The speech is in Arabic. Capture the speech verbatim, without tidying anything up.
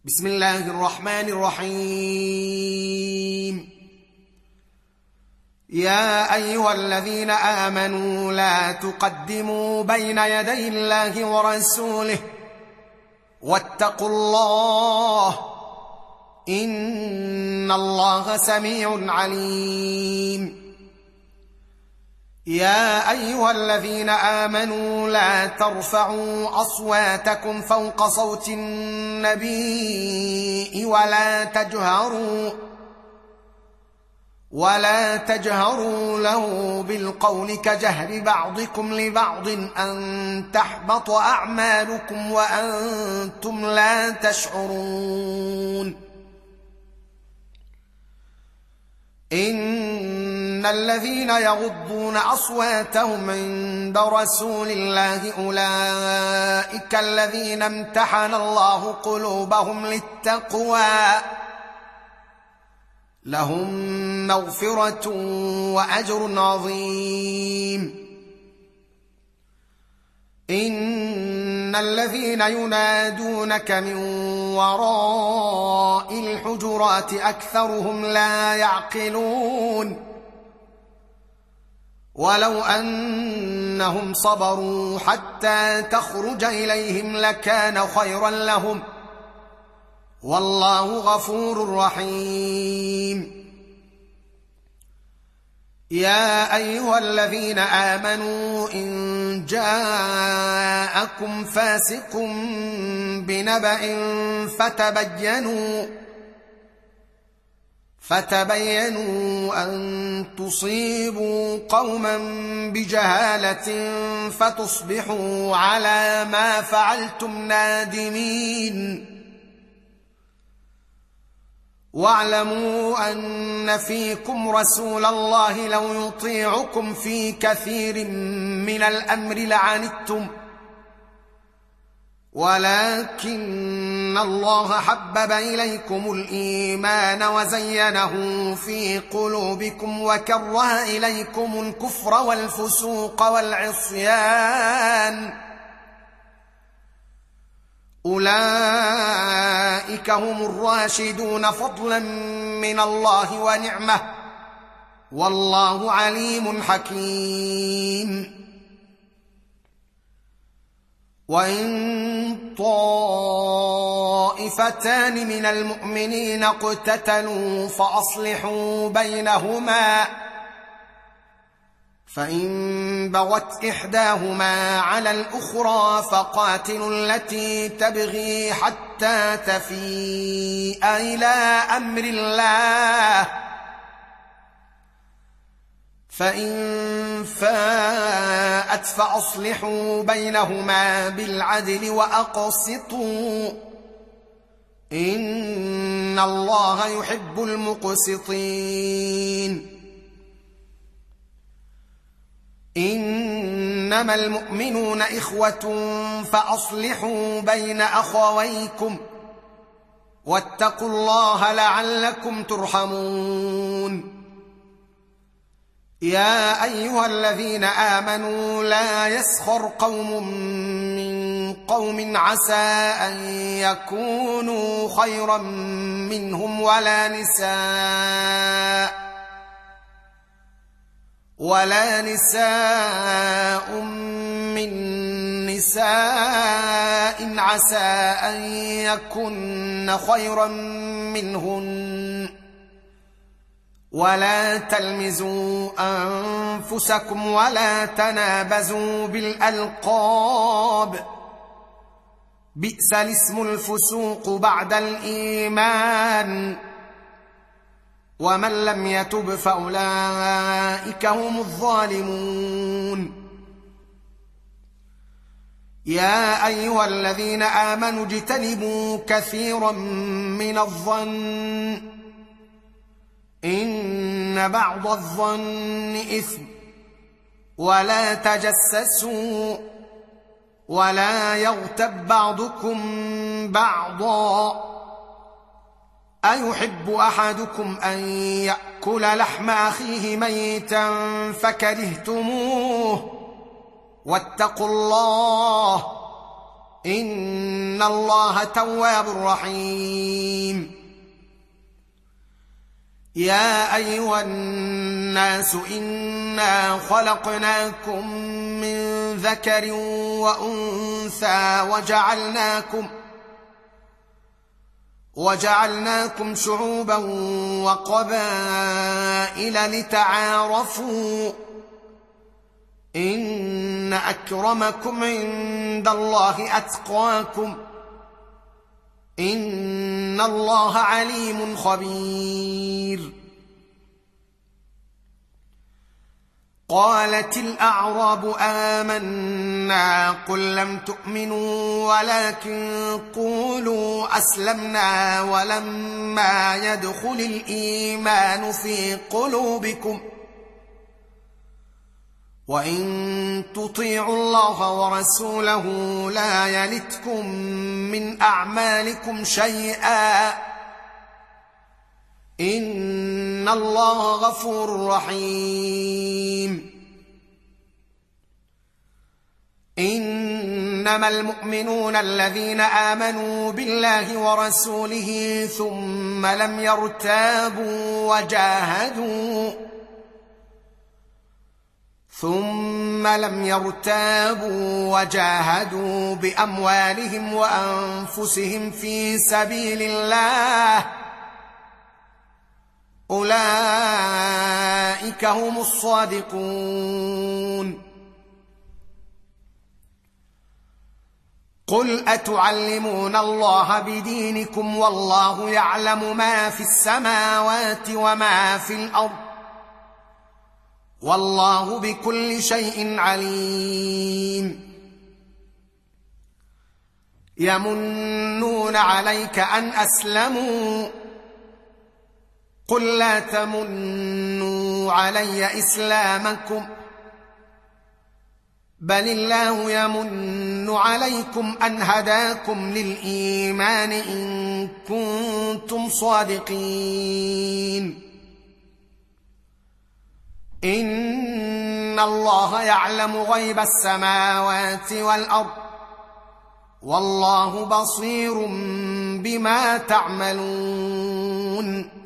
بسم الله الرحمن الرحيم. يا أيها الذين آمنوا لا تقدموا بين يدي الله ورسوله واتقوا الله إن الله سميع عليم. يا أيها الذين آمنوا لا ترفعوا أصواتكم فوق صوت النبي ولا تجهروا ولا تجهروا له بالقول كجهر بعضكم لبعض أن تحبط أعمالكم وأنتم لا تشعرون. إن الذين يغضون أصواتهم عند رسول الله أولئك الذين امتحن الله قلوبهم للتقوى لهم مغفرة وأجر عظيم. إن الذين ينادونك من وراء الحجرات أكثرهم لا يعقلون ولو أنهم صبروا حتى تخرج إليهم لكان خيرا لهم والله غفور رحيم. يا أيها الذين آمنوا إن جاءكم فاسق بنبأ فتبينوا فتبينوا أن تصيبوا قوما بجهالة فتصبحوا على ما فعلتم نادمين. واعلموا أن فيكم رسول الله لو يطيعكم في كثير من الأمر لعنتم ولكن الله حبب إليكم الإيمان وزينه في قلوبكم وكره إليكم الكفر والفسوق والعصيان أولئك هم الراشدون فضلا من الله ونعمة والله عليم حكيم. وإن طائفتان من المؤمنين اقتتلوا فأصلحوا بينهما فإن بغت إحداهما على الأخرى فقاتلوا التي تبغي حتى تفيء إلى أمر الله فإن فاءت فأصلحوا بينهما بالعدل وأقسطوا إن الله يحب المقسطين. إنما المؤمنون إخوة فأصلحوا بين أخويكم واتقوا الله لعلكم ترحمون. يا أيها الذين آمنوا لا يسخر قوم من قوم عسى أن يكونوا خيرا منهم ولا نساء ولا نساء من نساء عسى أن يكن خيرا منهن ولا تلمزوا أنفسكم ولا تنابزوا بالألقاب بئس الاسم الفسوق بعد الإيمان ومن لم يتب فأولئك هم الظالمون. يا أيها الذين آمنوا اجتنبوا كثيرا من الظن إن بعض الظن إثم ولا تجسسوا ولا يغتب بعضكم بعضا أيحب أحدكم أن يأكل لحم أخيه ميتا فكرهتموه واتقوا الله إن الله تواب رحيم. يا أيها الناس إنا خلقناكم من ذكر وأنثى وجعلناكم وجعلناكم شعوبا وقبائل لتعارفوا إن أكرمكم عند الله أتقاكم إن الله عليم خبير. قالت الأعراب آمنا قل لم تؤمنوا ولكن قولوا أسلمنا ولما يدخل الإيمان في قلوبكم وإن تطيعوا الله ورسوله لا يلتكم من أعمالكم شيئا إن الله غفور رحيم. إنما المؤمنون الذين آمنوا بالله ورسوله ثم لم يرتابوا وجاهدوا ثم لم يرتابوا وجاهدوا بأموالهم وأنفسهم في سبيل الله أولئك هم الصادقون. قل أتعلمون الله بدينكم والله يعلم ما في السماوات وما في الأرض والله بكل شيء عليم. يمنون عليك أن أسلموا قل لا تمنوا علي إسلامكم بل الله يمن عليكم أن هداكم للإيمان إن كنتم صادقين. إن الله يعلم غيب السماوات والأرض والله بصير بما تعملون.